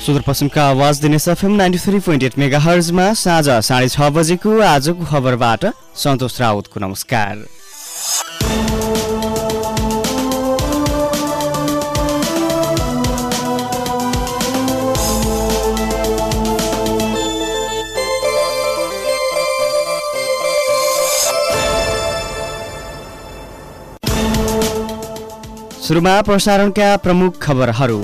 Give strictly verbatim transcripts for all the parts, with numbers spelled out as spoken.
सुदूरपश्चिमका आवाज दिने FM ninety three point eight mega हर्जमा साँझ साढे छ बजेको आजको खबरबाट सन्तोष राउतको नमस्कार। सुरुमा प्रसारणका प्रमुख खबरहरू।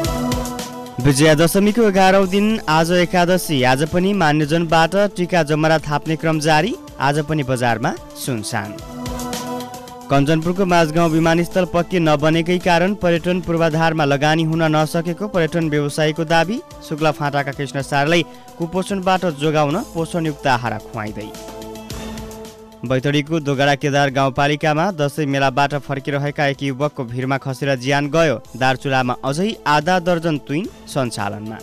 विजयादशमीको एघारौं दिन आज एकादशी। आज पनि मान्यजनबाट टीका जमरा थाप्ने क्रम जारी। आज पनि बजारमा सुनसान। कञ्चनपुरको माझगाउँ विमानस्थल पक्की नबनेकै कारण पर्यटन पूर्वाधारमा लगानी हुन नसकेको पर्यटन व्यवसायीको दाबी। शुक्ला फाँटाका कृष्ण सारलाई कुपोषणबाट जोगाउन पोषणयुक्त आहार खुवाइँदै। बैतडीको दोगडा केदार गाउँपालिकामा दशैं मेलाबाट फर्किरहेका एक युवकको भिरमा खसेर ज्यान गयो। दार्चुलामा अझै आधा दर्जन तुइन सञ्चालनमा।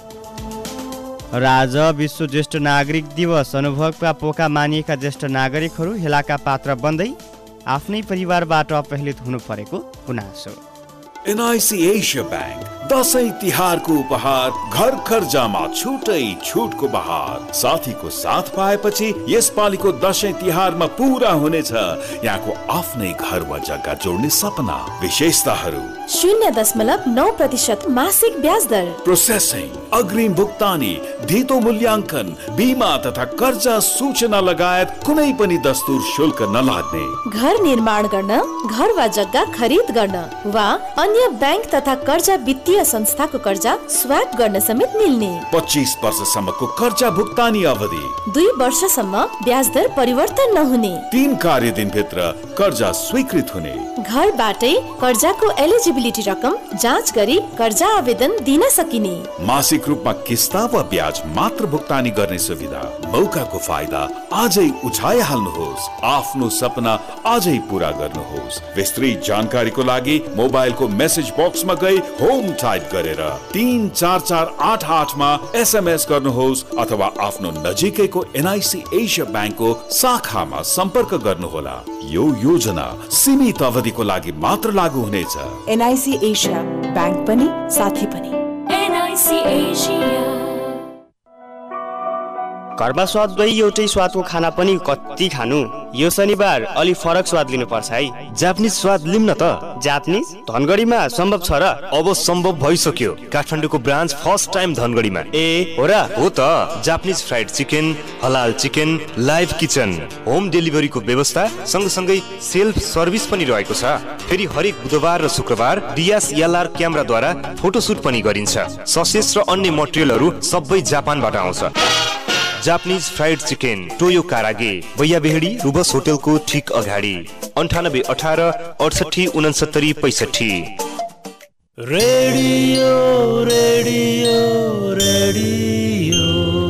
र आज विश्व ज्येष्ठ नागरिक दिवस। अनुभवका पोका मानिएका ज्येष्ठ नागरिकहरू हेलाका पात्र बन्दै आफ्नै परिवारबाट अपहेलित हुनु परेको गुनासो। एनआईसी एशिया बैंक दशैं तिहारको उपहार, घर खर्जामा छुटै छुटको बहार। साथीको साथ पाएपछि यसपालिको दशैं तिहारमा पूरा हुनेछ यहाँको आफ्नै घर वा जग्गा जोड्ने सपना। विशेषताहरू शून्य दशमलव नौ प्रतिशत मासिक ब्याज दर, प्रोसेसिङ, अग्रिम भुक्तानी, धितो मूल्याङ्कन, बीमा तथा कर्जा सूचना लगायत कुनै पनि दस्तुर शुल्क नलाग्ने। घर निर्माण गर्न, घर वा जग्गा खरिद गर्न वा अन्य बैंक तथा कर्जा वित्तीय संस्थाको कर्जा स्वाप गर्न समेत मिल्ने। पच्चीस वर्षसम्मको कर्जा भुक्तानी अवधि, दुई वर्षसम्म ब्याज दर परिवर्तन नहुने, तीन कार्य दिन भित्र कर्जा स्वीकृत हुने। घरबाटै कर्जाको एलिजिबिलिटी रकम जाँच गरी कर्जा आवेदन दिन सकिने। मासिक रूपमा किस्ता वा ब्याज मात्र भुक्तानी गर्ने सुविधा। मौकाको फाइदा आजै उठाइहाल्नुहोस्। आफ्नो सपना आजै पूरा गर्नुहोस्। विस्तृत जानकारीको लागि मोबाइलको मेसेज बक्समा गई होम टाइप गरेर तीन चार चार आठ आठमा एसएमएस गर्नुहोस् अथवा आफ्नो नजिकैको एनआईसी एशिया बैंकको शाखामा सम्पर्क गर्नुहोला। यो योजना सीमित अवधिको लागि मात्र लागू हुनेछ। एनआईसी एशिया बैंक पनि साथी पनि। NIC Asia. घरमा स्वाद दुई एउटै स्वादको खाना पनि कति खानु। यो शनिबार अलि फरक स्वाद लिनुपर्छ है। जापानिज स्वाद लिम न त। जापानिज धनगढीमा सम्भव छ र? अब सम्भव भइसक्यो। काठमाडौँको ब्रान्च फर्स्ट टाइम धनगढीमा। ए हो र? हो त। जापानिज फ्राइड चिकन, हलाल चिकन, लाइभ किचन, होम डेलिभरीको व्यवस्था सँगसँगै सेल्फ सर्भिस पनि रहेको छ। फेरि हरेक बुधबार र शुक्रबार डिएसएलआर क्यामेराद्वारा फोटोसुट पनि गरिन्छ। ससेज र अन्य मटेरियलहरू सबै जापानबाट आउँछ। जापानिज फ्राइड चिकन, टोयो कारागे, बैयाबेहडी रुबस होटलको ठीक अगाडि। अन्ठानब्बे अठार अडसठी उनसत्तरी पैसठी। Radio radio radio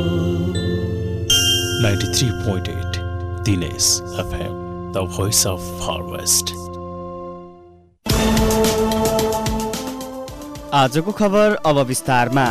ninety three point eight Dinesh FM, the voice of harvest. आजको खबर अब विस्तारमा।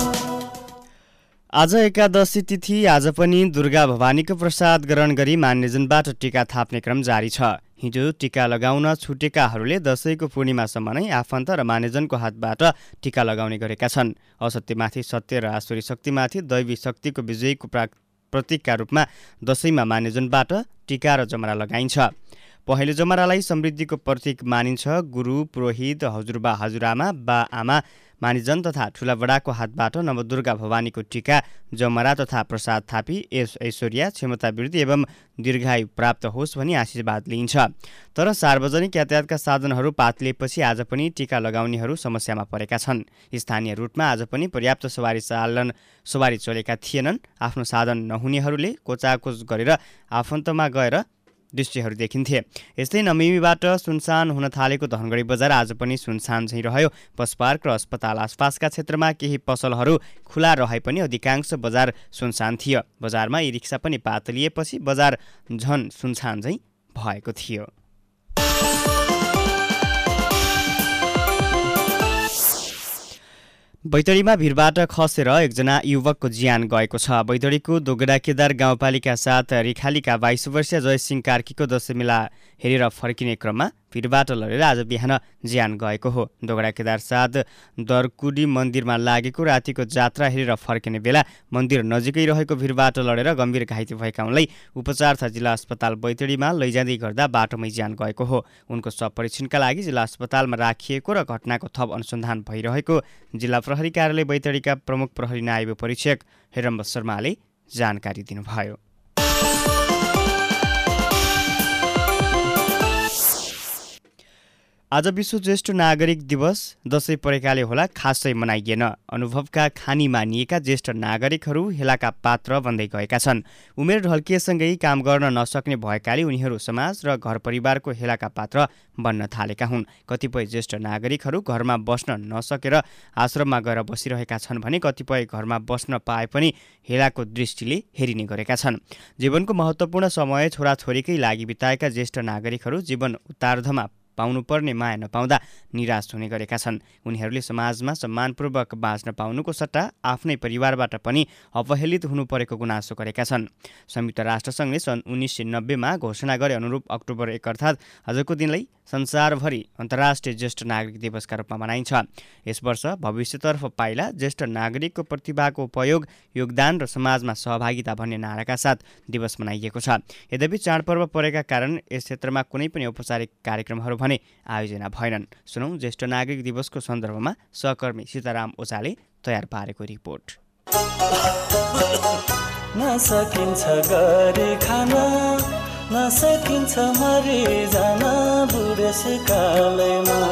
आज एकादशी तिथि। आज पनि दुर्गा भवानीको प्रसाद ग्रहण गरी मान्यजनबाट टीका थाप्ने क्रम जारी छ। हिजो टीका लगाउन छुटेकाहरूले दशैंको पूर्णिमासम्म नै आफन्त र मान्यजनको हातबाट टीका लगाउने गरेका छन्। असत्यमाथि सत्य र आसुरी शक्तिमाथि दैवी शक्तिको विजयको प्रतीकका रूपमा दशैंमा मान्यजनबाट टीका र जमरा लगाइन्छ। पहिलो जमरालाई समृद्धिको प्रतीक मानिन्छ। गुरु, पुरोहित, हजुरबा, हजुरआमा, बा आमा, मानिजन तथा ठुला बडाको हातबाट नवदुर्गा भवानीको टीका, जमरा तथा प्रसाद थापी यस ऐश्वर्य, क्षमता वृद्धि एवं दीर्घायु प्राप्त होस् भनी आशीर्वाद लिइन्छ। तर सार्वजनिक यातायातका साधनहरू पातलिएपछि आज पनि टीका लगाउनेहरू समस्यामा परेका छन्। स्थानीय रूटमा आज पनि पर्याप्त सवारी चालन सवारी चलेका थिएनन्। आफ्नो साधन नहुनेहरूले कोचाकोच गरेर आफन्तमा गएर दृश्यहरू देखिन्थे। यस्तै नमिमीबाट सुनसान हुन थालेको धनगढी बजार आज पनि सुनसान झैँ रह्यो। बस पार्क र अस्पताल आसपासका क्षेत्रमा केही पसलहरू खुला रहे पनि अधिकांश बजार सुनसान थियो। बजारमा ई रिक्सा पनि पातलिएपछि बजार झन सुनसान झैँ भएको थियो। बैतडीमा भिरबाट खसेर एकजना युवकको ज्यान गएको छ। बैतडीको दोगडा केदार गाउँपालिका साथ रिखालीका बाइस वर्षीय जयसिंह कार्कीको दशैं मेला हेरेर फर्किने क्रममा भिरबाट लडेर आज बिहान ज्यान गएको हो। दोगडा केदारसाद दरकुडी मन्दिरमा लागेको रातिको जात्रा हेरेर फर्किने बेला मन्दिर नजिकै रहेको भिरबाट लडेर गम्भीर घाइते भएका उनलाई उपचार जिल्ला अस्पताल बैतडीमा लैजाँदै गर्दा बाटोमै ज्यान गएको हो। उनको शव परीक्षणका लागि जिल्ला अस्पतालमा राखिएको र घटनाको थप अनुसन्धान भइरहेको जिल्ला प्रहरी कार्यालय बैतडीका प्रमुख प्रहरी नायब परीक्षक हेरम्ब शर्माले जानकारी दिनुभयो। आज विश्व ज्येष्ठ नागरिक दिवस दसैँ परेकाले होला खासै मनाइएन। अनुभवका खानी मानिएका ज्येष्ठ नागरिकहरू हेलाका पात्र बन्दै गएका छन्। उमेर ढल्किएसँगै काम गर्न नसक्ने भएकाले उनीहरू समाज र घर परिवारको हेलाका पात्र बन्न थालेका हुन्। कतिपय ज्येष्ठ नागरिकहरू घरमा बस्न नसकेर आश्रममा गएर बसिरहेका छन् भने कतिपय घरमा बस्न पाए पनि हेलाको दृष्टिले हेरिने गरेका छन्। जीवनको महत्त्वपूर्ण समय छोराछोरीकै लागि बिताएका ज्येष्ठ नागरिकहरू जीवन उत्तरार्धमा पाउनुपर्ने माया नपाउँदा निराश हुने गरेका छन्। उनीहरूले समाजमा सम्मानपूर्वक बाँच्न पाउनुको सट्टा आफ्नै परिवारबाट पनि अवहेलित हुनु परेको गुनासो गरेका छन्। संयुक्त राष्ट्रसङ्घले सन् उन्नाइस सय नब्बेमा घोषणा गरे अनुरूप अक्टोबर एक अर्थात् आजको दिनलाई संसारभरि अन्तर्राष्ट्रिय ज्येष्ठ नागरिक दिवसका रूपमा मनाइन्छ। यस वर्ष भविष्यतर्फ पाइला ज्येष्ठ नागरिकको प्रतिभाको उपयोग, योगदान र समाजमा सहभागिता भन्ने नाराका साथ दिवस मनाइएको छ। यद्यपि चाडपर्व परेका कारण यस क्षेत्रमा कुनै पनि औपचारिक कार्यक्रमहरू भने आयोजना भएनन्। सुनौं ज्येष्ठ नागरिक दिवसको सन्दर्भमा सहकर्मी सीताराम ओझाले तयार पारेको रिपोर्ट। नसकिन्छ गरी खान, नसकिन्छ मरि जान बुढेसकालैमा।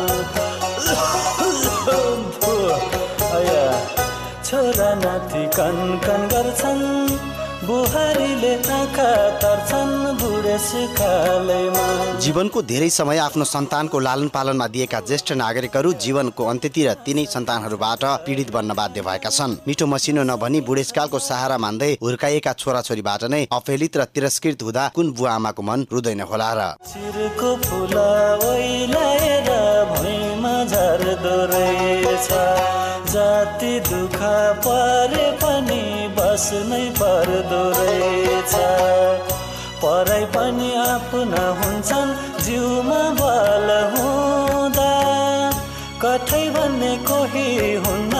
छोरा नाति कन कन गर्छन्, बुहारीले आँखा तर्छन् बुढेसकालैमा। जीवनको धेरै समय आफ्नो सन्तानको लालन पालनमा दिएका ज्येष्ठ नागरिकहरू जीवनको अन्त्यतिर तिनै सन्तानहरूबाट पीडित बन्न बाध्य भएका छन्। मिठो मसिनो नभनी बुढेसकालको सहारा मान्दै हुर्काएका छोराछोरीबाट नै अवहेलित र तिरस्कृत हुँदा कुन बुवा आमाको मन रुँदैन होला र। चिरको फुला ओइलाएर भुइँमा झर्दो रहेछ, जाति दुःख परे पनि बस्नै पर्दो रहेछ। पराई पनि आफ्ना हुन्छन् जिउमा बल हुँदा, कठै भन्ने कोही हुन्न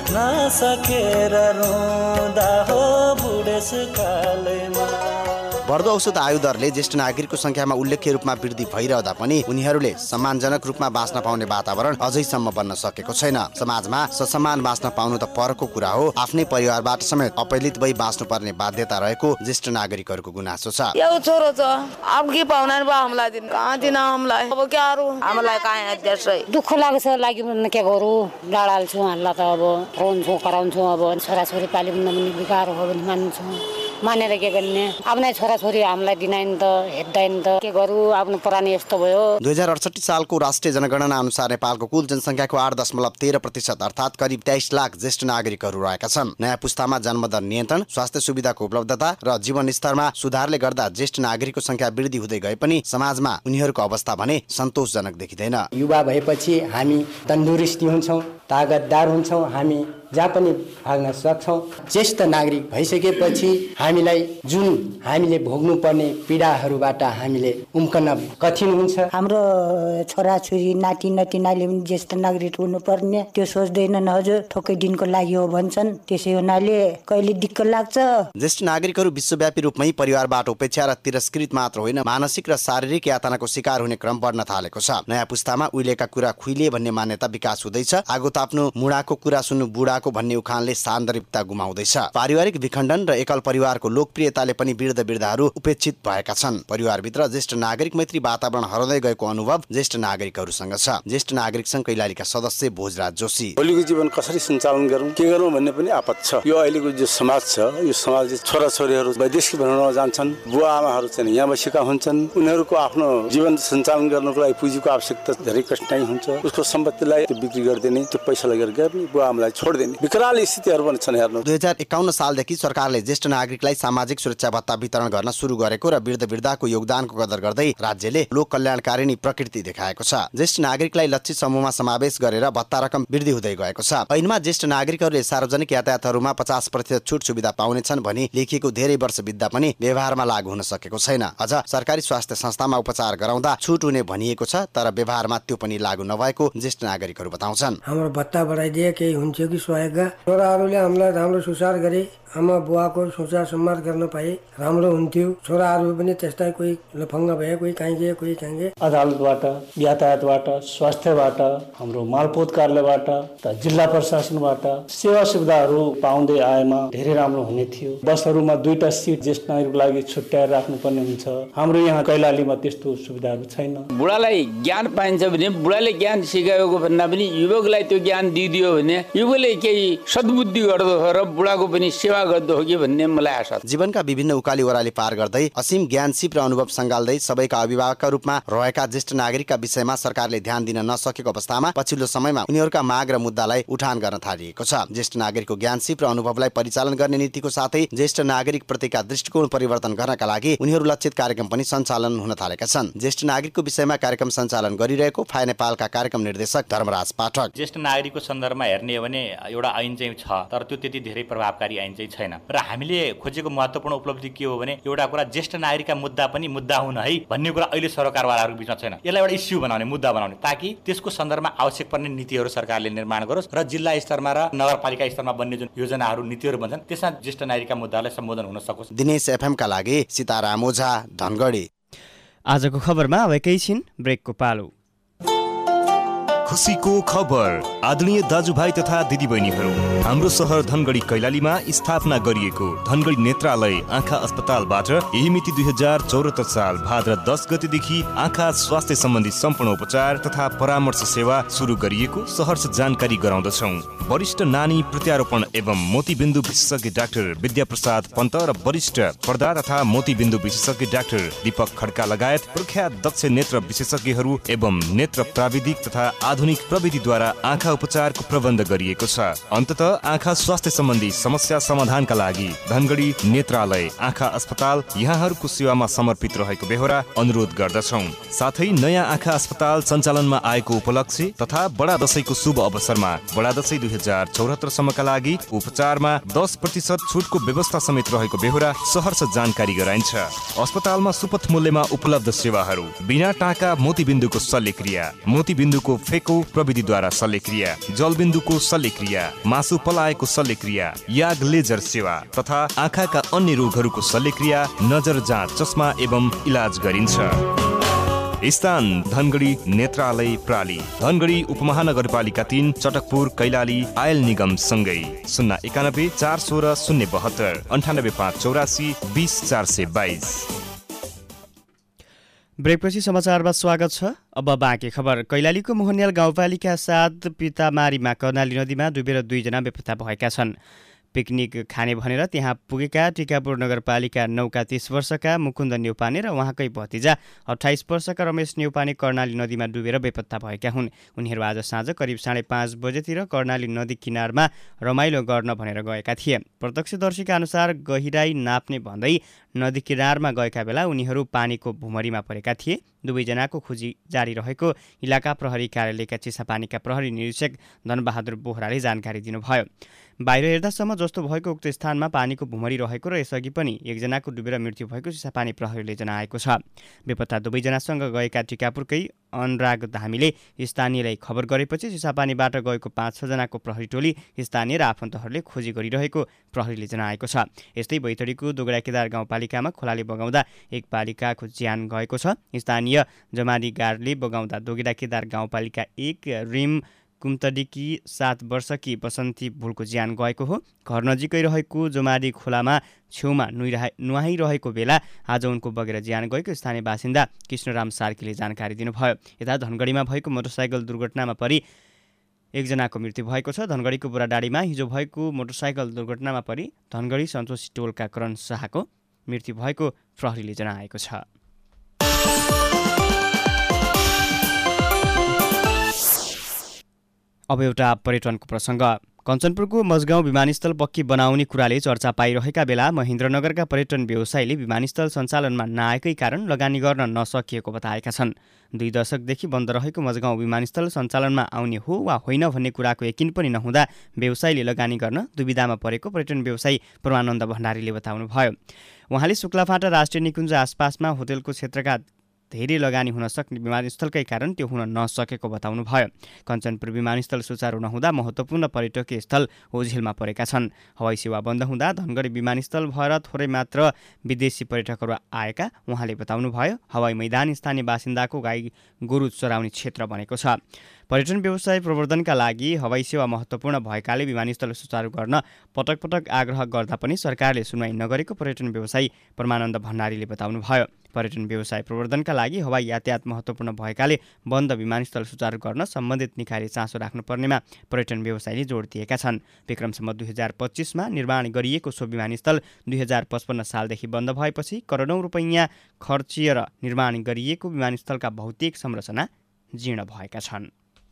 नसकेर रुँदा हो बुढेसकालैमा। बढ्दो औषध आयु दरले ज्येष्ठ नागरिकको संख्यामा उल्लेख्य रूपमा वृद्धि भइरहँदा पनि उनीहरूले सम्मानजनक रूपमा बाँच्न पाउने वातावरण अझैसम्म बन्न सकेको छैन। समाजमा ससम्मान बाँच्न पाउनु त परको कुरा हो, आफ्नै परिवारबाट समेत अपहेलित भई बाँच्नु पर्ने बाध्यता रहेको ज्येष्ठ नागरिकहरूको गुनासो छ। यो छोरो छ अब के पाउनाले बा हमलाई दिन कहाँ दिन हमलाई अब के अरु हमलाई कहाँ त्यसै दुःख लाग्छ लागि न के गरौ डाडाल छु हल्ला त अब रोन्छु कराउँछु। अब छोराछोरी पाली पनि बिगार हो भने मान्छु, मानेर के गर्ने। आफ्नै छोराछोरी हामीलाई दिनाइन त हेर्दैन त के गरौँ, आफ्नो पुरानो यस्तो भयो। दुई हजार अडसठी सालको राष्ट्रिय जनगणना अनुसार नेपालको कुल जनसङ्ख्याको आठ दशमलव तेह्र प्रतिशत अर्थात् करिब तेइस लाख ज्येष्ठ नागरिकहरू रहेका छन्। नयाँ पुस्तामा जन्मदर नियन्त्रण, स्वास्थ्य सुविधाको उपलब्धता र जीवन स्तरमा सुधारले गर्दा ज्येष्ठ नागरिकको संख्या वृद्धि हुँदै गए पनि समाजमा उनीहरूको अवस्था भने सन्तोषजनक देखिँदैन। युवा भएपछि हामी तन्दुरुस्ती हुन्छौँ, तागतदार हुन्छौँ, हामी जहाँ पनि भाग्न सक्छौँ। ज्येष्ठ नागरिक भइसकेपछि हामीलाई जुन हामीले भोग्नु पर्ने पीडाहरूबाट हामीले उम्कन कठिन हुन्छ। हाम्रो छोराछोरी नाति नातिनाले पनि ज्येष्ठ नागरिक हुनुपर्ने त्यो सोच्दैनन् हजुर, ठोकै दिनको लागि हो भन्छन्। त्यसै हुनाले कहिले दिक्क लाग्छ। ज्येष्ठ नागरिकहरू विश्वव्यापी रूपमै परिवारबाट उपेक्षा र तिरस्कृत मात्र होइन, मानसिक र शारीरिक यातनाको शिकार हुने क्रम बढ्न थालेको छ। नयाँ पुस्तामा उहिलेका कुरा खुइले भन्ने मान्यता विकास हुँदैछ। आगो ताप्नु मुढाको कुरा सुन्नु बुढाको भन्ने उखानले सान्दर्भिकता गुमाउँदैछ। पारिवारिक विखण्डन र एकल परिवारको लोकप्रियताले पनि वृद्ध वृद्धाहरू उपेक्षित भएका छन्। परिवारभित्र ज्येष्ठ नागरिक मैत्री वातावरण हराउँदै गएको अनुभव ज्येष्ठ नागरिकहरूसँग छ। ज्येष्ठ नागरिक संघ कैलालीका सदस्य भोजराज जोशी। भोलिको जीवन कसरी सञ्चालन गरौँ, के गरौँ भन्ने पनि आपत छ। यो अहिलेको जो समाज छ, यो समाज छोराछोरीहरू वैदेशिक भ्रमणमा जान्छन्, बुवा आमाहरू चाहिँ यहाँ बसेका हुन्छन्। उनीहरूको आफ्नो जीवन सञ्चालन गर्नको लागि पुँजीको आवश्यकता धेरै कठिनाइ हुन्छ। उसको सम्पत्तिलाई बिक्री गरिदिने, त्यो पैसा लगेर गर्ने बुवा आमालाई छोडिदिने विकराल स्थितिहरू पनि छन् हेर्नु। दुई हजार एकाउन्न सालदेखि सरकारले ज्येष्ठ नागरिकलाई सामाजिक सुरक्षा भत्ता वितरण गर्न सुरु गरेको र वृद्ध वृद्धाको योगदानको कदर गर्दै राज्यले लोक कल्याणकारिणी प्रकृति देखाएको छ। ज्येष्ठ नागरिकलाई लक्षित समूहमा समावेश गरेर भत्ता रकम वृद्धि हुँदै गएको छ। ऐनमा ज्येष्ठ नागरिकहरूले सार्वजनिक यातायातहरूमा पचास प्रतिशत छुट सुविधा पाउनेछन् भनी लेखिएको धेरै वर्ष बित्दा पनि व्यवहारमा लागू हुन सकेको छैन। अझ सरकारी स्वास्थ्य संस्थामा उपचार गराउँदा छुट हुने भनिएको छ, तर व्यवहारमा त्यो पनि लागू नभएको ज्येष्ठ नागरिकहरू बताउँछन्। हाम्रो भत्ता बढाइदिए केही हुन्छ कि सहयोगका छोराहरूले हामीलाई राम्रो सुसार गरे, आमा बुवाको सुसार सम्मान गर्न पाए राम्रो हुन्थ्यो। छोराहरू पनि त्यस्तै कोही लफङ्ग भए, कोही कहीँ गए, कोही कहीँ गए। अदालतबाट, यातायातबाट, स्वास्थ्यबाट, हाम्रो मालपोत कार्यालयबाट, जिल्ला प्रशासनबाट सेवा सुविधाहरू पाउँदै आएमा धेरै राम्रो हुने थियो। बसहरूमा दुईटा सिट ज्येष्ठ नागरिकको लागि छुट्याएर राख्नुपर्ने हुन्छ। हाम्रो यहाँ कैलालीमा त्यस्तो सुविधाहरू छैन। बुढालाई ज्ञान पाइन्छ भने, बुढाले ज्ञान सिकाएको भन्दा पनि युवकलाई त्यो ज्ञान दिइदियो भने युवकले केही सद्बुद्धि गर्दो हो र बुढाको पनि सेवा गर्दो हो कि भन्ने मलाई आशा छ। जीवनका विभिन्न उकाली ओह्राली पार गर्दै असीम ज्ञान सिप र अनुभव सङ्घाल्दै सबैका अभिभावकका रूपमा रहेका ज्येष्ठ नागरिकका विषयमा सरकारले ध्यान दिन नसकेको अवस्थामा पछिल्लो समयमा उनीहरूका माग र मुद्दालाई उठान गर्न थालिएको छ। ज्येष्ठ नागरिकको ज्ञान सिप र अनुभवलाई परिचालन गर्ने नीतिको साथै ज्येष्ठ नागरिक प्रतिका दृष्टिकोण परिवर्तन गर्नका लागि उनीहरू लक्षित कार्यक्रम पनि सञ्चालन हुन थालेका छन्। ज्येष्ठ नागरिकको विषयमा कार्यक्रम सञ्चालन गरिरहेको फाइ नेपालका कार्यक्रम निर्देशक धर्मराज पाठक। ज्येष्ठ नागरिकको सन्दर्भमा हेर्ने हो भने एउटा ऐन चाहिँ छ, तर त्यो त्यति धेरै प्रभावकारी ऐन चाहिँ छैन। र हामीले खोजेको महत्त्वपूर्ण उपलब्धि के हो भने एउटा कुरा ज्येष्ठ नागरिकका मुद्दा पनि मुद्दा हुन है भन्ने कुरा अहिले सरकारवालाहरूको बिचमा छैन। यसलाई एउटा इस्यु बनाउने, मुद्दा बनाउने, ताकि त्यसको सन्दर्भमा आवश्यक पर्ने नीतिहरू सरकारले निर्माण गरोस् र जिल्ला स्तरमा र नगरपालिका स्तरमा बन्ने जुन योजनाहरू नीतिहरू बन्छन् त्यसमा ज्येष्ठ नागरिकका मुद्दालाई सम्बोधन हुन सकोस्। दिनेश एफएमका लागि सीताराम ओझा, धनगढी। आजको खबरमा अब एकैछिन ब्रेकको पालो। खुसीको खबर आदरणीय दाजुभाइ तथा दिदीबहिनीहरू, हाम्रो सहर धनगढी कैलालीमा स्थापना गरिएको धनगढी नेत्रालय आँखा अस्पतालबाट यही मिति दुई हजार चौहत्तर साल भाद्र दस गतेदेखि आँखा स्वास्थ्य सम्बन्धी सम्पूर्ण उपचार तथा परामर्श सेवा सुरु गरिएको सहर्ष जानकारी गराउँदछौँ। वरिष्ठ नानी प्रत्यारोपण एवं मोतीबिन्दु विशेषज्ञ डाक्टर विद्याप्रसाद पन्त र वरिष्ठ पर्दा तथा मोतीबिन्दु विशेषज्ञ डाक्टर दीपक खड्का लगायत प्रख्यात दक्ष नेत्र विशेषज्ञहरू एवं नेत्र प्राविधिक तथा आधुनिक प्रविधिद्वारा आँखा उपचारको प्रबन्ध गरिएको छ। अन्ततः आँखा स्वास्थ्य सम्बन्धी समस्या समाधानका लागि धनगढी नेत्रालय आँखा अस्पताल यहाँहरूको सेवामा समर्पित रहेको बेहोरा अनुरोध गर्दछौँ। साथै नयाँ आँखा अस्पताल सञ्चालनमा आएको उपलक्ष्य तथा बडा दशैंको शुभ अवसरमा बडा दशैं दुई हजार चौहत्तर सम्मका लागि उपचारमा दस प्रतिशत छुटको व्यवस्था समेत रहेको बेहोरा सहर्ष जानकारी गराइन्छ। अस्पतालमा सुपथ मूल्यमा उपलब्ध सेवाहरू बिना टाका मोतीबिन्दुको शल्यक्रिया, मोतीबिन्दुको फेको प्रविधिद्वारा शल्यक्रिया, जलबिन्दुको शल्यक्रिया, मासु पलाएको शल्यक्रिया, याग लेजर सेवा तथा आँखाका अन्य रोगहरूको शल्यक्रिया, नजर जाँच, चस्मा एवं इलाज गरिन्छ। स्थान धनगढी नेत्रालय प्राली, धनगढी उपमहानगरपालिका तीन, चटकपुर, कैलाली, आयल निगम सँगै। शून्य एकानब्बे चार सोह्र शून्य बहत्तर अन्ठानब्बे पाँच चौरासी बिस चार सय बाइस। ब्रेकपछि समाचारमा स्वागत छ। अब बाँकी खबर। कैलालीको मोहनियाल गाउँपालिका सात पितामारीमा कर्णाली नदीमा डुबेर दुईजना बेपत्ता भएका छन्। पिकनिक खाने भनेर त्यहाँ पुगेका टिकापुर नगरपालिका नौका तीस वर्षका मुकुन्द न्यौपाने र उहाँकै भतिजा अठाइस वर्षका रमेश न्यौपाने कर्णाली नदीमा डुबेर बेपत्ता भएका हुन्। उनीहरू आज साँझ करिब साढे पाँच बजेतिर कर्णाली नदी किनारमा रमाइलो गर्न भनेर गएका थिए। प्रत्यक्षदर्शीका अनुसार गहिराई नाप्ने भन्दै नदी किनारमा गएका बेला उनीहरू पानीको भुमरीमा परेका थिए। दुवैजनाको खोजी जारी रहेको इलाका प्रहरी कार्यालयका चिसापानीका प्रहरी निरीक्षक धनबहादुर बोहराले जानकारी दिनुभयो। बाहिर हेर्दासम्म जस्तो भएको उक्त स्थानमा पानीको भुमरी रहेको र यसअघि पनि एकजनाको डुबेर मृत्यु भएको चिसापानी प्रहरीले जनाएको छ। बेपत्ता दुवैजनासँग गएका टिकापुरकै अनुराग धामीले स्थानीयलाई खबर गरेपछि चिसापानीबाट गएको पाँच छजनाको प्रहरी टोली स्थानीय र आफन्तहरूले खोजी गरिरहेको प्रहरीले जनाएको छ। यस्तै बैतडीको दोगडाकेदार गाउँपालिकामा खोलाले बगाउँदा एक बालिकाको ज्यान गएको छ। स्थानीय जमाडी गाडले बगाउँदा दोगडाकेदार गाउँपालिका एक रिम कुम्तडीकी सात वर्षकी बसन्ती भुलको ज्यान गएको हो। घर नजिकै रहेको जोमाडी खोलामा छेउमा नुहाइ नुहाइरहेको बेला आज उनको बगेर ज्यान गएको स्थानीय बासिन्दा कृष्णराम सार्कीले जानकारी दिनुभयो। यता धनगढीमा भएको मोटरसाइकल दुर्घटनामा परि एकजनाको मृत्यु भएको छ। धनगढीको बुढाडाँडीमा हिजो भएको मोटरसाइकल दुर्घटनामा परि धनगढी सन्तोषी टोलका करण शाहको मृत्यु भएको प्रहरीले जनाएको छ। अब एउटा पर्यटनको प्रसङ्ग। कञ्चनपुरको मजगाउँ विमानस्थल पक्की बनाउने कुराले चर्चा पाइरहेका बेला महेन्द्रनगरका पर्यटन व्यवसायीले विमानस्थल सञ्चालनमा नआएकै कारण लगानी गर्न नसकिएको बताएका छन्। दुई दशकदेखि बन्द रहेको मजगाउँ विमानस्थल सञ्चालनमा आउने हो वा होइन भन्ने कुराको यकिन पनि नहुँदा व्यवसायीले लगानी गर्न दुविधामा परेको पर्यटन व्यवसायी परमानन्द भण्डारीले बताउनुभयो। उहाँले शुक्लाफाटा राष्ट्रिय निकुञ्ज आसपासमा होटेलको क्षेत्रका धेरै लगानी हुन सक्ने विमानस्थलकै कारण त्यो हुन नसकेको बताउनुभयो। कञ्चनपुर विमानस्थल सुचारू नहुँदा महत्त्वपूर्ण पर्यटकीय स्थल ओझेलमा परेका छन्। हवाई सेवा बन्द हुँदा धनगढी विमानस्थल भएर थोरै मात्र विदेशी पर्यटकहरू आएका उहाँले बताउनुभयो। हवाई मैदान स्थानीय बासिन्दाको गाई गोरु चराउने क्षेत्र बनेको छ। पर्यटन व्यवसाय प्रवर्धनका लागि हवाई सेवा महत्त्वपूर्ण भएकाले विमानस्थल सुचारू गर्न पटक पटक आग्रह गर्दा पनि सरकारले सुनवाई नगरेको पर्यटन व्यवसायी परमानन्द भण्डारीले बताउनुभयो। पर्यटन व्यवसाय प्रवर्धनका लागि हवाई यातायात महत्त्वपूर्ण भएकाले बन्द विमानस्थल सुचारू गर्न सम्बन्धित निकायले चासो राख्नुपर्नेमा पर्यटन व्यवसायीले जोड दिएका छन्। विक्रमसम्म दुई हजार पच्चिसमा निर्माण गरिएको सो विमानस्थल दुई हजार पचपन्न सालदेखि बन्द भएपछि करोडौँ रुपैयाँ खर्चिएर निर्माण गरिएको विमानस्थलका भौतिक संरचना जीर्ण भएका छन्।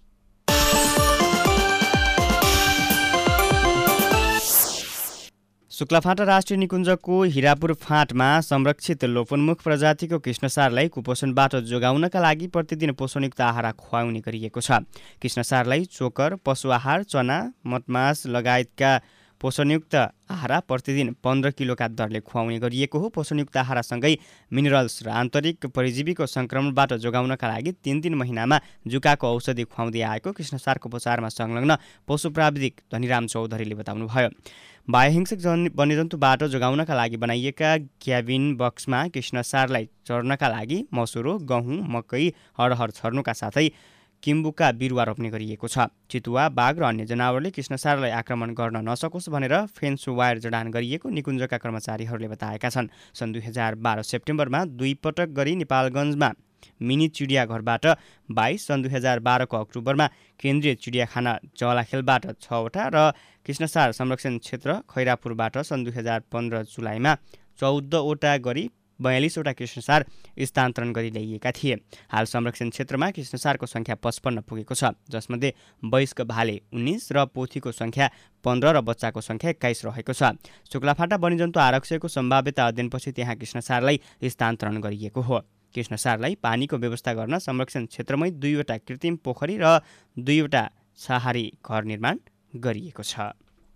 शुक्लाफाटा राष्ट्रिय निकुञ्जको हिरापुर फाँटमा संरक्षित लोपन्मुख प्रजातिको कृष्णसारलाई कुपोषणबाट जोगाउनका लागि प्रतिदिन पोषणयुक्त आहार खुवाउने गरिएको छ। कृष्णसारलाई चोकर, पशु आहार, चना, मटमास लगायतका पोषणयुक्त आहार प्रतिदिन पन्ध्र किलोका दरले खुवाउने गरिएको हो। पोषणयुक्त आहारसँगै मिनरल्स र आन्तरिक परजीवीको सङ्क्रमणबाट जोगाउनका लागि तीन तीन महिनामा जुकाको औषधि खुवाउँदै आएको कृष्णसारको उपचारमा संलग्न पशु प्राविधिक धनीराम चौधरीले बताउनुभयो। बाह्यहिंसक जन वन्यजन्तुबाट जोगाउनका लागि बनाइएका क्याबिन बक्समा कृष्णसारलाई चर्नका लागि मसुरो, गहुँ, मकै, हरहर छर्नुका साथै किम्बुका बिरुवा रोप्ने गरिएको छ। चितुवा, बाघ र अन्य जनावरले कृष्णसारलाई आक्रमण गर्न नसकोस् भनेर फेन्स वायर जडान गरिएको निकुञ्जका कर्मचारीहरूले बताएका छन्। सन् दुई हजार बाह्र सेप्टेम्बरमा दुई पटक गरी नेपालगञ्जमा मिनी चिडियाघरबाट बाइस, सन् दुई हजार बाह्रको अक्टोबरमा केन्द्रीय चिडियाखाना जलाखेलबाट छवटा र कृष्णसार संरक्षण क्षेत्र खैरापुरबाट सन् दुई हजार पन्ध्र जुलाईमा चौधवटा गरी बयालिसवटा कृष्णसार स्थानान्तरण गरी ल्याइएका थिए। हाल संरक्षण क्षेत्रमा कृष्णसारको सङ्ख्या पचपन्न पुगेको छ, जसमध्ये वयस्क भाले उन्नाइस र पोथीको सङ्ख्या पन्ध्र र बच्चाको सङ्ख्या एक्काइस रहेको छ। शुक्लाफाटा वन्यजन्तु आरक्षको सम्भाव्यता अध्ययनपछि त्यहाँ कृष्णसारलाई स्थानान्तरण गरिएको हो। कृष्णसारलाई पानीको व्यवस्था गर्न संरक्षण क्षेत्रमै दुईवटा कृत्रिम पोखरी र दुईवटा छहारी घर निर्माण गरिएको छ।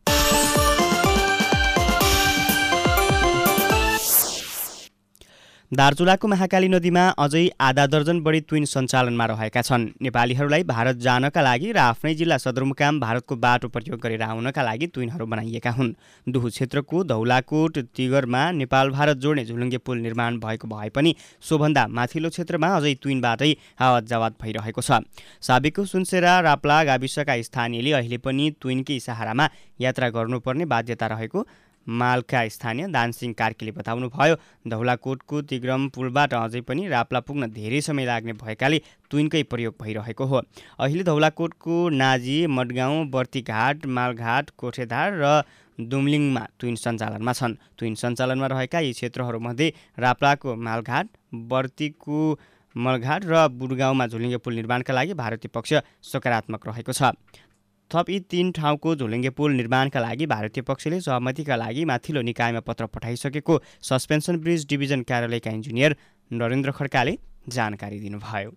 दार्चुलाको महाकाली नदीमा अझै आधा दर्जन बढी तुइन सञ्चालनमा रहेका छन्। नेपालीहरूलाई भारत जानका लागि र आफ्नै जिल्ला सदरमुकाम भारतको बाटो प्रयोग गरेर आउनका लागि तुइनहरू बनाइएका हुन्। दुहु क्षेत्रको धौलाकोट तिगरमा नेपाल भारत जोड्ने झुलुङ्गे पुल निर्माण भएको भए पनि सोभन्दा माथिल्लो क्षेत्रमा अझै तुइनबाटै आवत जावत भइरहेको छ। साबिकको सुनसेरा राप्ला गाविसका स्थानीयले अहिले पनि तुइनकै सहारामा यात्रा गर्नुपर्ने बाध्यता रहेको मालका स्थानीय दानसिंह कार्कीले बताउनुभयो। धौलाकोटको तिग्रम पुलबाट अझै पनि राप्ला पुग्न धेरै समय लाग्ने भएकाले तुइनकै प्रयोग भइरहेको हो। अहिले धौलाकोटको नाजी, मडगाउँ, बर्तीघाट, मालघाट, कोठेधार र दुम्लिङमा तुइन सञ्चालनमा छन्। तुइन सञ्चालनमा रहेका यी क्षेत्रहरूमध्ये राप्लाको मालघाट, बर्तीको मलघाट र बुढगाउँमा झुलिङ्गे पुल निर्माणका लागि भारतीय पक्ष सकारात्मक रहेको छ। थप यी तीन ठाउँको झुलिङ्गे पुल निर्माणका लागि भारतीय पक्षले सहमतिका लागि माथिल्लो निकायमा पत्र पठाइसकेको सस्पेन्सन ब्रिज डिभिजन कार्यालयका इन्जिनियर नरेन्द्र खड्काले जानकारी दिनुभयो।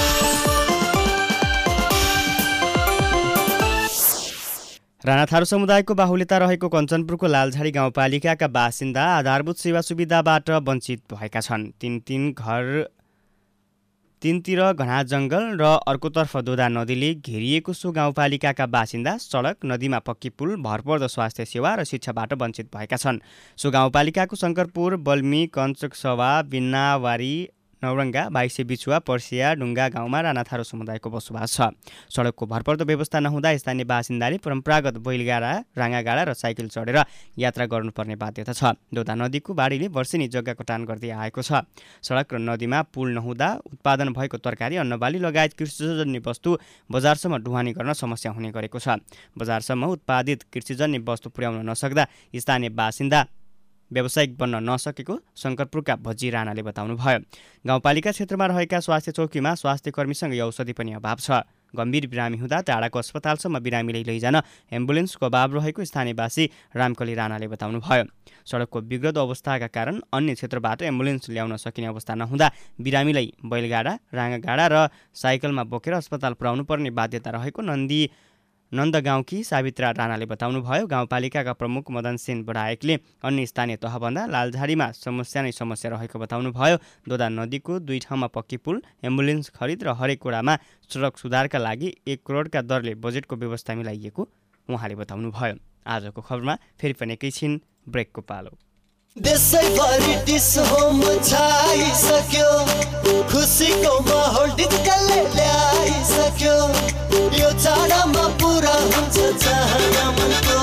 राणाथारू समुदायको बाहुल्यता रहेको कञ्चनपुरको लालझाडी गाउँपालिकाका बासिन्दा आधारभूत सेवा सुविधाबाट वञ्चित भएका छन्। तीन तीन घर तीनतिर घना जङ्गल र अर्कोतर्फ दोदा नदीले घेरिएको सो गाउँपालिकाका बासिन्दा सडक, नदीमा पक्की पुल, भरपर्दो स्वास्थ्य सेवा र शिक्षाबाट वञ्चित भएका छन्। सो गाउँपालिकाको शङ्करपुर, बल्मी, कञ्चकसभा, बिन्नावारी, नौरङ्गा, बाइसे बिछुवा, पर्सिया, डुङ्गा गाउँमा राणाथारू समुदायको बसोबास छ। सडकको भरपर्दो व्यवस्था नहुँदा स्थानीय बासिन्दाले परम्परागत बैलगाडा, राँगागाडा र साइकल चढेर यात्रा गर्नुपर्ने बाध्यता छ। दोदा नदीको बाढीले वर्षेनी जग्गा कटान गर्दै आएको छ। सडक र नदीमा पुल नहुँदा उत्पादन भएको तरकारी, अन्नबाली लगायत कृषिजन्य वस्तु बजारसम्म ढुवानी गर्न समस्या हुने गरेको छ। बजारसम्म उत्पादित कृषिजन्य वस्तु पुर्याउन नसक्दा स्थानीय बासिन्दा व्यावसायिक बन्न नसकेको शङ्करपुरका भज्जी राणाले बताउनुभयो। गाउँपालिका क्षेत्रमा रहेका स्वास्थ्य चौकीमा स्वास्थ्य कर्मीसँग औषधि पनि अभाव छ। गम्भीर बिरामी हुँदा टाढाको अस्पतालसम्म बिरामीलाई लैजान एम्बुलेन्सको अभाव रहेको स्थानीयवासी रामकली राणाले बताउनुभयो। सडकको बिग्रदो अवस्थाका कारण अन्य क्षेत्रबाट एम्बुलेन्स ल्याउन सकिने अवस्था नहुँदा बिरामीलाई बैलगाडा, राँगागाडा र साइकलमा बोकेर अस्पताल पुर्याउनु पर्ने बाध्यता रहेको नन्दी नन्दगाउँकी सावित्रा राणाले बताउनुभयो। गाउँपालिकाका प्रमुख मदन सेन बडायकले अन्य स्थानीय तहभन्दा लालझाडीमा समस्या नै समस्या रहेको बताउनुभयो। दोदा नदीको दुई ठाउँमा पक्की पुल, एम्बुलेन्स खरिद र हरेक वडामा सडक सुधारका लागि एक करोडका दरले बजेटको व्यवस्था मिलाइएको उहाँले बताउनुभयो। आजको खबरमा फेरि पनि एकैछिन ब्रेकको पालो। देशैभरि डिस होम छाइसक्यो, खुसीको माहौल डिजिटलले ल्याइसक्यो, यो चाडमा पुरा हुन्छ चाहना मनको।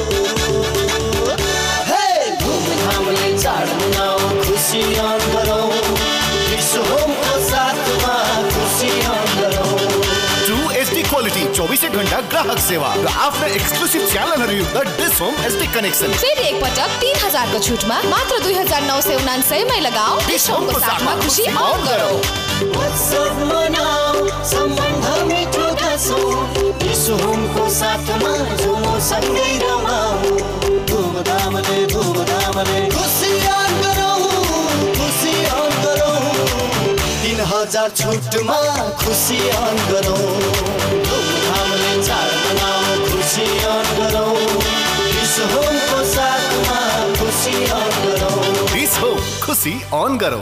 हे धुमधामले चाड मनाऊ, खुसी गरौँ, डिस होमको साथमा खुसी गरौँ। एचडी क्वालिटी चौबीसै घण्टा ग्राहक सेवा र आफ्नो एक्सक्लुसिभ च्यानलहरू युक्त डिस होम एचडी कनेक्सन। फेरि एक पटक तीन हजार को छुटमा मात्र दुई हजार नौ सय उनान्सयमै लगाऊ। डिस होमको साथमा खुसी अन गरौ। उत्सव मनाऊ, सम्बन्ध मिठो गाँसौँ, डिस होमको साथमा झुमो सँगै रमाऊ। धुमधामले धुमधामले खुसी अन गरौ, खुसी अन गरौ। तीन हजार छुटमा खुसी अन गरौ। धुमधामले चाड मनाऊ, खुसी अन गरौ। डिस होमको साथमा खुसी अन गरौ। डिस होम खुसी अन गरौ।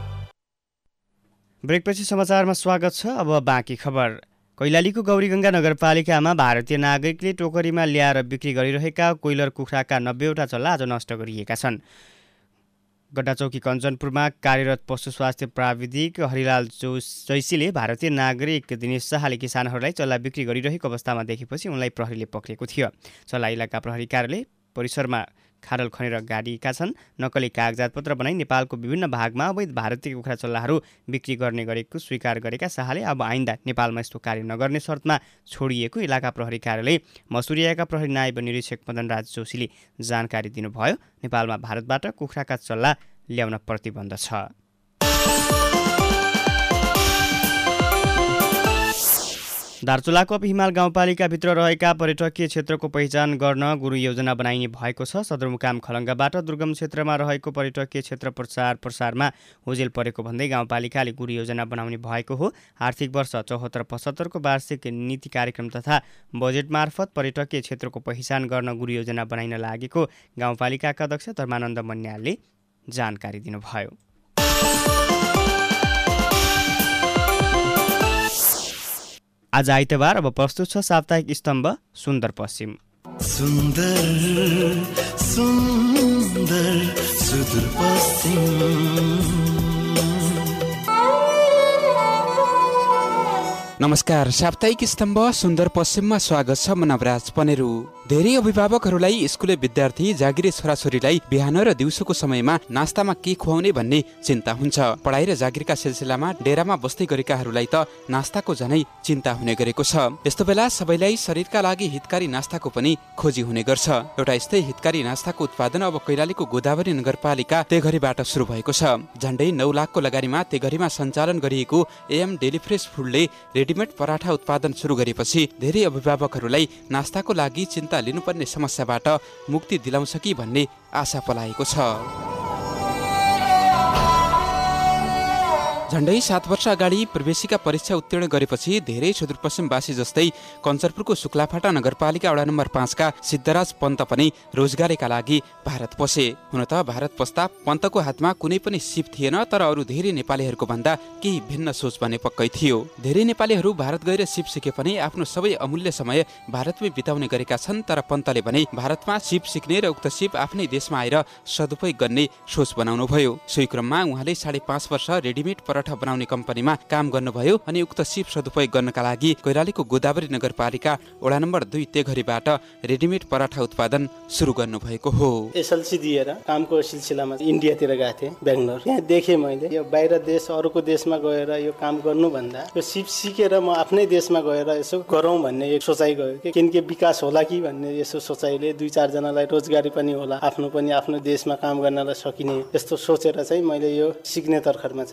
ब्रेकपछि समाचारमा स्वागत छ। अब बाँकी खबर। कैलालीको गौरीगङ्गा नगरपालिकामा भारतीय नागरिकले टोकरीमा ल्याएर बिक्री गरिरहेका कोइलर कुखुराका नब्बेवटा चल्ला आज नष्ट गरिएका छन्। गड्डाचौकी कञ्चनपुरमा कार्यरत पशु स्वास्थ्य प्राविधिक हरिलाल जैसीले भारतीय नागरिक दिनेश शाहले किसानहरूलाई चल्ला बिक्री गरिरहेको अवस्थामा देखेपछि उनलाई प्रहरीले पक्रेको थियो। चल्ला इलाका प्रहरी कार्यालय परिसरमा खाडल खनेर गाडिएका छन्। नक्कली कागजातपत्र बनाई नेपालको विभिन्न भागमा अवैध भारतीय कुखुरा चल्लाहरू बिक्री गर्ने गरेको स्वीकार गरेका शाहले अब आइन्दा नेपालमा यस्तो कार्य नगर्ने शर्तमा छोडिएको इलाका प्रहरी कार्यालय मसुरियाका प्रहरी नायब निरीक्षक मदनराज जोशीले जानकारी दिनुभयो। नेपालमा भारतबाट कुखुराका चल्ला ल्याउन प्रतिबन्ध छ। दार्चुलाको हिमाल गाउँपालिकाभित्र रहेका पर्यटकीय क्षेत्रको पहिचान गर्न गुरु योजना बनाइने भएको छ। सदरमुकाम खलङ्गाबाट दुर्गम क्षेत्रमा रहेको पर्यटकीय क्षेत्र प्रचार प्रसारमा ओझेल परेको भन्दै गाउँपालिकाले गुरु योजना बनाउने भएको हो। आर्थिक वर्ष चौहत्तर पचहत्तरको वार्षिक नीति कार्यक्रम तथा बजेट मार्फत पर्यटकीय क्षेत्रको पहिचान गर्न गुरु योजना बनाइन लागेको गाउँपालिकाका अध्यक्ष धर्मानन्द मन्यालले जानकारी दिनुभयो। आज आइतबार। अब प्रस्तुत छ साप्ताहिक स्तम्भ सुन्दर पश्चिम। सुन्दर सुन्दर सुदूर पश्चिम। नमस्कार, साप्ताहिक स्तम्भ सुन्दर पश्चिममा स्वागत छ। म नवराज पनेरू। धेरै अभिभावकहरूलाई स्कुले विद्यार्थी जागिरे छोराछोरीलाई बिहान र दिउँसोको समयमा नास्तामा के खुवाउने भन्ने चिन्ता हुन्छ। पढाइ र जागिरका सिलसिलामा डेरामा बस्दै गरेकाहरूलाई त नास्ताको झनै चिन्ता हुने गरेको छ। यस्तो बेला सबैलाई शरीरका लागि हितकारी नास्ताको पनि खोजी हुने गर्छ। एउटा यस्तै हितकारी नास्ताको उत्पादन अब कैलालीको गोदावरी नगरपालिका तेघरीबाट सुरु भएको छ। झण्डै नौ लाखको लगानीमा तेघरीमा सञ्चालन गरिएको एएम डेली फ्रेस फुडले रेडिमेड पराठा उत्पादन सुरु गरेपछि धेरै अभिभावकहरूलाई नास्ताको लागि चिन्ता लिनुपर्ने समस्याबाट मुक्ति दिलाउँछ कि भन्ने आशा पलाएको छ। झण्डै सात वर्ष अगाडि प्रवेशिका परीक्षा उत्तीर्ण गरेपछि धेरै सुदूरपश्चिमवासी जस्तै कञ्चनपुरको शुक्लाफाटा नगरपालिका वडा नम्बर पाँचका सिद्धराज पन्त पनि रोजगारीका लागि भारत पसे। हुन त भारत पस्दा पन्तको हातमा कुनै पनि सिप थिएन, तर अरू धेरै नेपालीहरूको भन्दा केही भिन्न सोच भने पक्कै थियो। धेरै नेपालीहरू भारत गएर सिप सिके पनि आफ्नो सबै अमूल्य समय भारतमै बिताउने गरेका छन्। तर पन्तले भने भारतमा सिप सिक्ने र उक्त सिप आफ्नै देशमा आएर सदुपयोग गर्ने सोच बनाउनु भयो। सोही क्रममा उहाँले साढे पाँच वर्ष रेडिमेड पराठा बनाउने कम्पनीमा काम गर्नुभयो अनि उक्त सिप सदुपयोग गर्नका लागि कैलालीको गोदावरी नगरपालिका वडा नम्बर दुई तेघरीबाट रेडिमेड पराठा उत्पादन सुरु गर्नुभएको हो। एसएलसी दिएर कामको सिलसिलामा इन्डियातिर गएको थिएँ, बेङ्गलोर। यहाँ देखेँ मैले यो बाहिर देश अरूको देशमा गएर यो काम गर्नुभन्दा यो सिप सिकेर म आफ्नै देशमा गएर यसो गरौँ भन्ने एक सोचाइ गयो कि किनकि विकास होला कि भन्ने यसो सोचाइले दुई चारजनालाई रोजगारी पनि होला, आफ्नो पनि आफ्नो देशमा काम गर्नलाई सकिने यस्तो सोचेर चाहिँ मैले यो सिक्ने तर्खरमा चाहिँ लागेँ।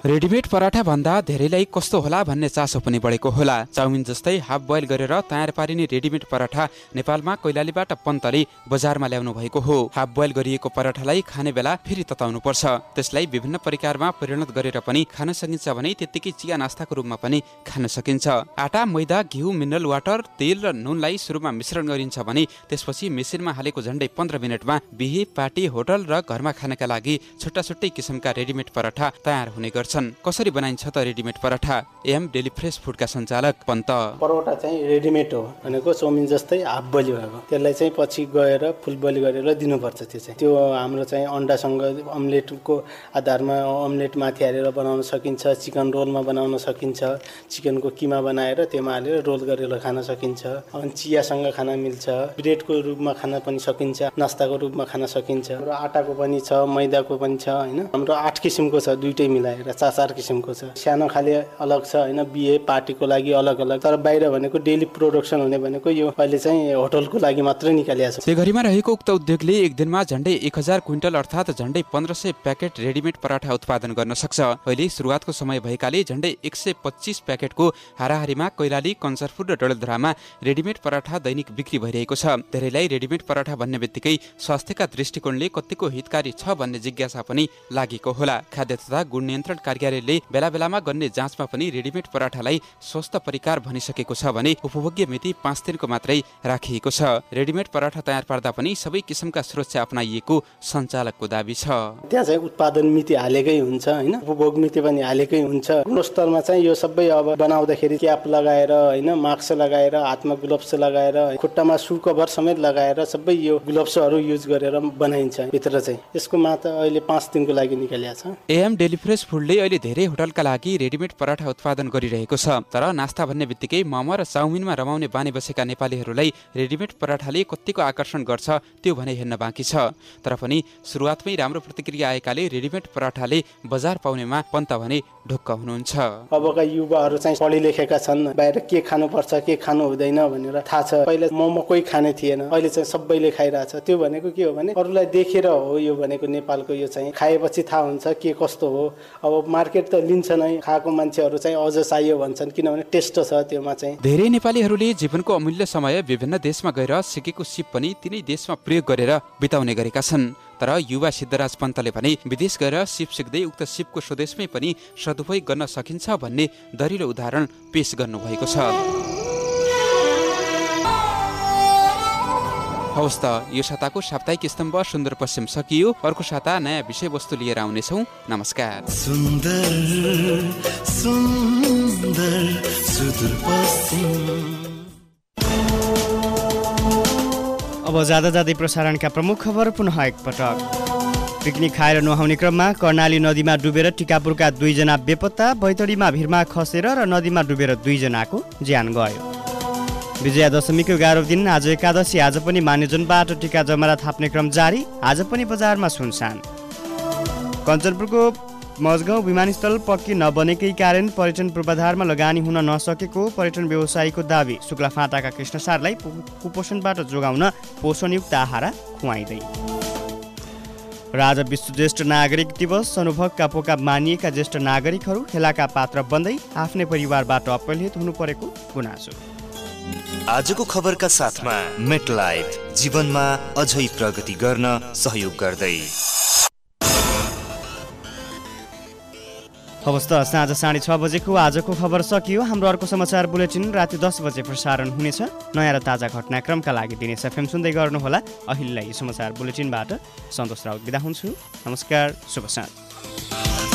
रेडिमेड पराठा भन्दा धेरैलाई कस्तो होला भन्ने चासो पनि बढेको होला। चाउमिन जस्तै हाफ बोइल गरेर तयार पारिने रेडिमेड पराठा नेपालमा कैलालीबाट पन्तले बजारमा ल्याउनु भएको हो। हाफ बोइल गरिएको पराठालाई खाने बेला फेरि तताउनु पर्छ। त्यसलाई विभिन्न परिकारमा परिणत गरेर पनि खान सकिन्छ भने त्यत्तिकै चिया नास्ताको रूपमा पनि खान सकिन्छ। आटा, मैदा, घिउ, मिनरल वाटर, तेल र नुनलाई सुरुमा मिश्रण गरिन्छ भने त्यसपछि मेसिनमा हालेको झन्डै पन्ध्र मिनटमा बिहे, पार्टी, होटल र घरमा खानका लागि छुट्टा छुट्टै किसिमका रेडिमेड पराठा तयार हुने गर्छन्। कसरी बनाइन्छ त readymade paratha? M daily fresh फुडका सञ्चालक पन्त। परोटा चाहिँ रेडिमेड हो भनेको चाउमिन जस्तै हाफ बोइल भएको, त्यसलाई चाहिँ पछि गएर फुल बोइल गरेर दिनुपर्छ। त्यो चाहिँ त्यो हाम्रो चाहिँ अन्डासँग अम्लेटको आधारमा अम्लेट माथि हालेर बनाउन सकिन्छ, चिकन रोलमा बनाउन सकिन्छ, चिकनको किमा बनाएर त्यसमा हालेर रोल गरेर खान सकिन्छ, अनि चियासँग खान मिल्छ, ब्रेडको रूपमा खान पनि सकिन्छ, नास्ताको रूपमा खान सकिन्छ। र आटाको पनि छ, मैदाको पनि छ हैन। हाम्रो आठ किसिमको छ, दुईटै मिलाएर चार चार किसिमको छ। सानो खाले अलग छ हैन, बिहे पार्टीको लागि अलग अलग। तर बाहिर भनेको डेली प्रोडक्सन हुने भनेको यो अहिले चाहिँ होटलको लागि मात्रै निकालिएको छ। सेघरीमा रहेको उक्त उद्योगले एक दिनमा झन्डै एक हजार क्विन्टल अर्थात् झन्डै पन्ध्र सय प्याकेट रेडिमेड पराठा उत्पादन गर्न सक्छ। अहिले सुरुवातको समय भएकाले झन्डै एक सय पच्चिस प्याकेटको हाराहारीमा कैलाली, कञ्चरपुर र डडेलधुरामा रेडिमेड पराठा दैनिक बिक्री भइरहेको छ। धेरैलाई रेडिमेड पराठा भन्ने बित्तिकै स्वास्थ्यका दृष्टिकोणले कतिको हितकारी छ भन्ने जिज्ञासा पनि लागेको होला। खाद्य तथा गुण नियन्त्रण कार्यालयले बेला बेलामा गर्ने जाँचमा पनि रेडिमेड पराठालाई स्वस्थ परिकार भनिसकेको छ भने उपभोग्य मिति पाँच दिनको मात्रै राखिएको छ। रेडिमेड पराठा तयार पार्दा पनि सबै किसिमका सुरक्षा अपनाइएको सञ्चालकको दाबी छ। त्यहाँ चाहिँ उत्पादन मिति हालेकै हुन्छ हैन, उपभोग मिति पनि हालेकै हुन्छ। गुणस्तरमा चाहिँ यो सबै अब बनाउँदाखेरि क्याप लगाएर हैन, मास्क लगाएर, हातमा ग्लोभ्स लगाएर, खुट्टामा सु कभर समेत लगाएर सबै यो ग्लोभ्सहरू युज गरेर बनाइन्छ। भित्र चाहिँ यसको मात्र अहिले पाँच दिनको लागि निकालिएको छ। एम डेली फ्रेस फुडले अहिले धेरै होटलका लागि रेडिमेड पराठा उत्पादन गरिरहेको छ। तर नास्ता भन्ने बित्तिकै मोमो र चाउमिनमा रमाउने बानी बसेका नेपालीहरूलाई रेडिमेड पराठाले कतिको आकर्षण गर्छ त्यो भने हेर्न बाँकी छ। तर पनि सुरुवातमै राम्रो प्रतिक्रिया आएकाले रेडिमेड पराठाले बजार पाउनेमा पन्त भने ढुक्क हुनुहुन्छ। अबका युवाहरू चाहिँ पढे लेखेका छन्, बाहिर के खानुपर्छ के खानु हुँदैन भनेर थाहा छ। पहिले मोमो कोही खाने थिएन, अहिले चाहिँ सबैले खाइरहेछ। त्यो भनेको के हो भने अरूलाई देखेर हो। यो भनेको नेपालको यो चाहिँ खाएपछि थाहा हुन्छ के कस्तो हो। अब मार्केट त लिन्छ नै, खाएको मान्छेहरू चाहिँ अझ चाहियो भन्छन्, किनभने टेस्ट छ त्योमा चाहिँ। धेरै नेपालीहरूले जीवनको अमूल्य समय विभिन्न देशमा गएर सिकेको सिप पनि तिनै देशमा प्रयोग गरेर बिताउने गरेका छन्। तर युवा सिद्धराज पन्तले भने विदेश गएर सिप सिक्दै उक्त सिपको स्वदेशमै पनि सदुपयोग गर्न सकिन्छ भन्ने दरिलो उदाहरण पेश गर्नुभएको छ। हवस् त, यो साताको साप्ताहिक स्तम्भ सुन्दर पश्चिम सकियो। अर्को साता नयाँ विषयवस्तु लिएर आउनेछौँ। नमस्कार। सुन्दर सुन्दर सुदूर पश्चिम। अब जाँदा जाँदै प्रसारणका प्रमुख खबर पुनः एकपटक। पिकनिक खाएर नुहाउने क्रममा कर्णाली नदीमा डुबेर टिकापुरका दुईजना बेपत्ता, बैतडीमा भिरमा खसेर र नदीमा डुबेर दुईजनाको ज्यान गयो। विजया दशमीको एघारौँ दिन आज एकादशी, आज पनि मान्यजनबाट टिका जमरा थाप्ने क्रम जारी, आज पनि बजारमा सुनसान। कञ्चनपुरको मजगाउँ विमानस्थल पक्की नबनेकै कारण पर्यटन पूर्वाधारमा लगानी हुन नसकेको पर्यटन व्यवसायीको दावी। शुक्लाफाँटाका कृष्णसारलाई कुपोषणबाट जोगाउन पोषणयुक्त आहार खुवाइँदै। र आज विश्व ज्येष्ठ नागरिक दिवस, अनुभवका पोका मानिएका ज्येष्ठ नागरिकहरू हेलाका पात्र बन्दै आफ्नै परिवारबाट अपहेलित हुनु परेको गुनासो। आजको खबरका साथमा मेटलाइफ, जीवनमा अझै प्रगति गर्न सहयोग गर्दै। हवस् त, साँझ साढे छ बजेको आजको खबर सकियो। हाम्रो अर्को समाचार बुलेटिन राति दस बजे प्रसारण हुनेछ। नयाँ र ताजा घटनाक्रमका लागि दिनेश एफएम सुन्दै गर्नुहोला। अहिलेलाई समाचार बुलेटिनबाट सन्तोष राउत बिदा हुन्छु। नमस्कार, शुभ साँझ।